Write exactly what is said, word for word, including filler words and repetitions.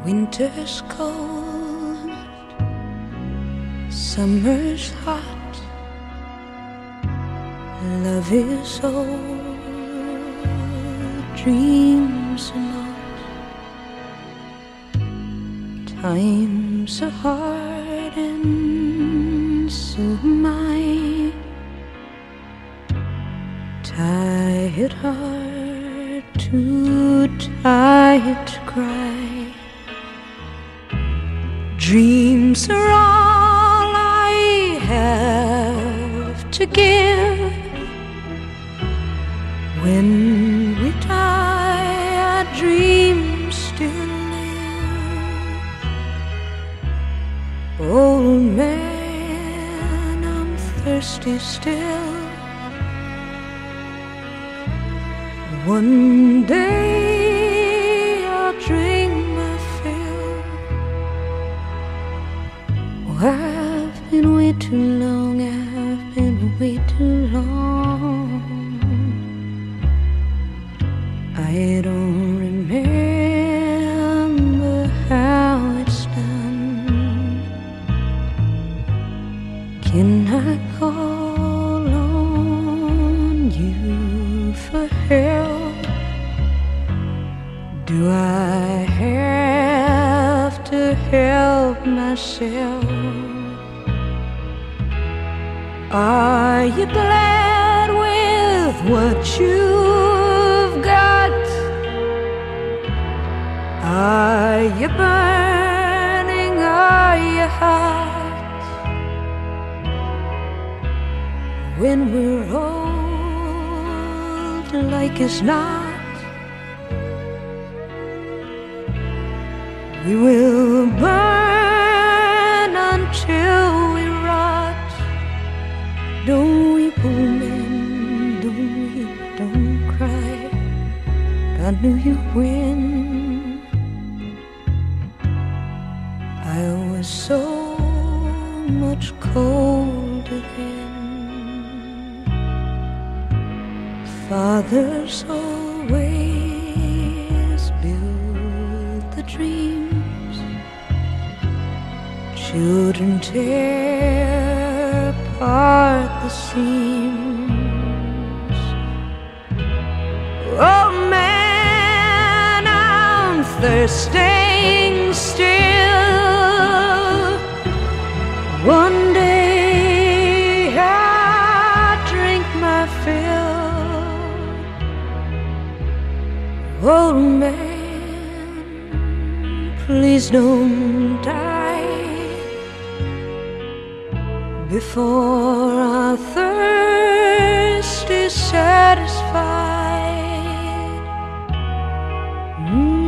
Winter's cold, summer's hot, love is old, dreams are not. Times are hard and so am I. Tired heart, too tired to cry. Dreams are all I have to give. When we die, our dreams still live. Old man, I'm thirsty still. One day I'll drink my fill. Oh, I've been way too long, I've been way too long. I don't remember how it's done. Can I call on you for help? Do I have to help myself? Are you glad with what you've got? Are you burning? Are you hot? When we're old, like as not, we will burn until we rot. Don't weep, old man, don't weep, don't cry. I knew you'd win. I was so much colder then. Fathers always build the dreams, children tear apart the seams. Oh man, I'm thirsting still. One day I'll drink my fill. Old man, please don't die before our thirst is satisfied. Mm.